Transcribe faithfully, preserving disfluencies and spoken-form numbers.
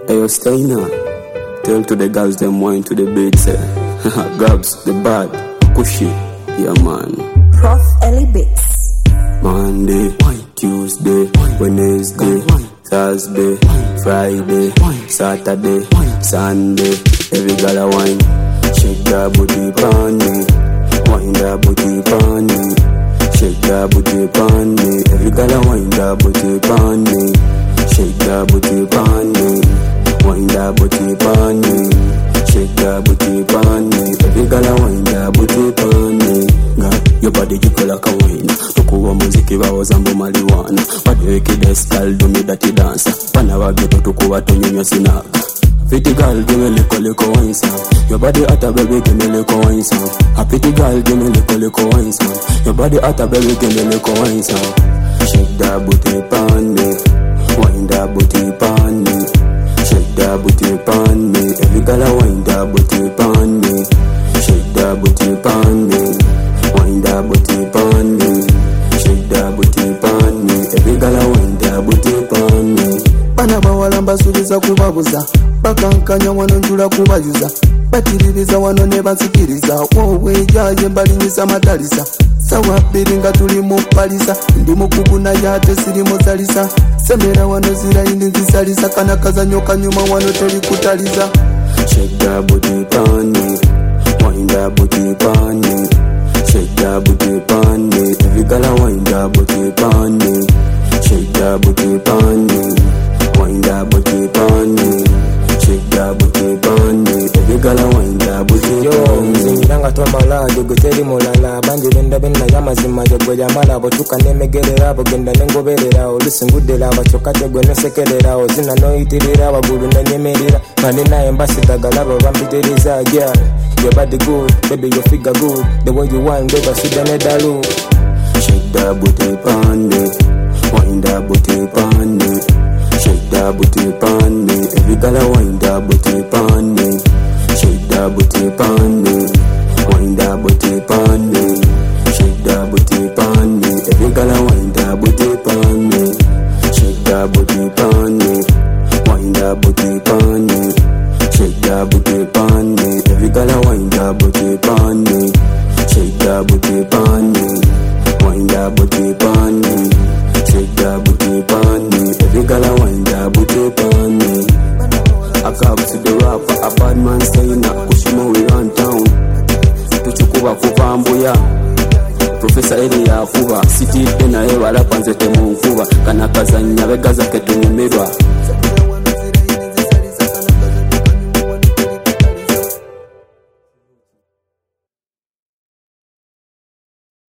Hey, yo, stay now. Tell to the girls them wine to the beat, say. Grabs, the bad, push it, yeah man. Prof Ellie Beats. Monday, Tuesday, Wednesday, Thursday, Friday, Saturday, Sunday. Every girl a wine, shake that booty pon me, wine that booty pon me, shake that booty pon me. Every girl a wine that booty pon me, shake that booty pon me, wine that booty pon me, shake that booty pon me. Every girl a wine that booty pon me. God, your body jiko like a wine. Tukuwa muziki bawoza mbu marijuana. Badi wiki the style do me dirty dance. Pana wageto tukuwa tonyonyo sinaga. Pretty girl, give me little little wine song. Your body hot, baby, give me little wine song. A pretty girl, give me little little wine song. Your body hot, baby, give me little wine song. Shake that booty pon me, wine that booty pon me, shake that booty pon me. Every girl a wine that booty pon me, shake that booty pon me, wine that booty pon me, shake that booty pon me. Every girl a wine that booty pon me. Bana bawala mbasubiza kubabuza bakankanya wano njula kubayuza batiririza wano ne bansikiriza wowe jaye mbalinyisa matalisa sawa bbiri nga tuli mu palisa ndi mukubuna yate siri muzalisa semera wano zira indi nzisalisa kana kazanyo kanyuma wano teli kutaliza. Shake that booty pon me, wine that booty pon me, shake that booty pon me. Every girl a wine that booty pon me, shake that booty pon me, wine that booty pon me, shake that booty pon me. Every girl a wine that booty pon me. Nzingiranga twamala jogoteri mulala banje benda benda yamazima jogwe jamala botuka nemegerera bogenda nengoberera olusingudera abachokate gwe nesekerera ozina noyitirira bagulu nenyemerera kandi naye mbasidagala bambitereza girl. Your body good, baby your figure good, the way you want baby sit down edalu. Shake that booty pon me, wine that booty pon me, shake that booty pon me. Every girl a wine that booty pon me, shake that booty pon me, wine that booty pon me, shake that booty pon me. Every girl a wine that booty pon me, shake that booty pon me, wine that booty pon me, shake that booty pon me. Every girl a wine that booty pon me, shake that booty pon me, wine that booty pon me, shake that booty pon me. Every girl a wine that booty pon me. I come to the rapper, a bad man saying up, Kushimo we run town. Tuchukuba kuvambuya, Professor Elia Kuba, City Pena Ewa Rapanze Temunkuba, Kanakazanya Vegaza Ketunumirwa.